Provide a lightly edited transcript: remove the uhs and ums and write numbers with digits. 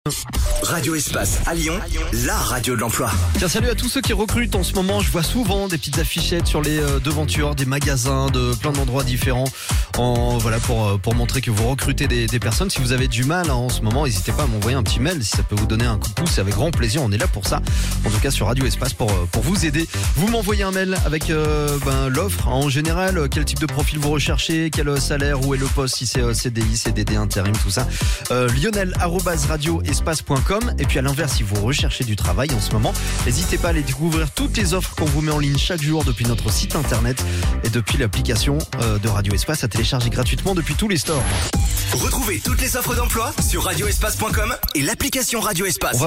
Radio Espace à Lyon, la radio de l'emploi. Tiens, salut à tous ceux qui recrutent en ce moment. Je vois souvent des petites affichettes sur les devantures des magasins, de plein d'endroits différents. Voilà, pour montrer que vous recrutez des personnes. Si vous avez du mal en ce moment, n'hésitez pas à m'envoyer un petit mail si ça peut vous donner un coup de pouce. C'est avec grand plaisir, on est là pour ça. En tout cas sur Radio Espace pour vous aider. Vous m'envoyez un mail avec l'offre en général, quel type de profil vous recherchez, quel salaire, où est le poste, si c'est CDI, CDD, intérim, tout ça. Lionel@radioespace.com. Et puis à l'inverse, si vous recherchez du travail en ce moment, n'hésitez pas à aller découvrir toutes les offres qu'on vous met en ligne chaque jour depuis notre site internet et depuis l'application de Radio Espace à télécharger gratuitement depuis tous les stores. Retrouvez toutes les offres d'emploi sur radioespace.com et l'application Radio Espace.